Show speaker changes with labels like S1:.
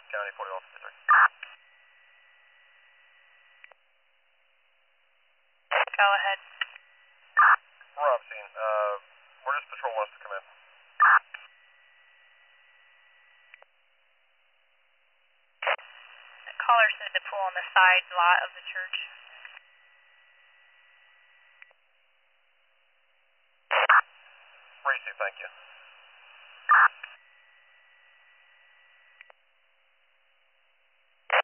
S1: County 4153.
S2: Go ahead.
S1: We're on scene. Where does patrol wants to come in?
S2: The caller said to pull on the side lot of the church.
S1: Racy, thank you.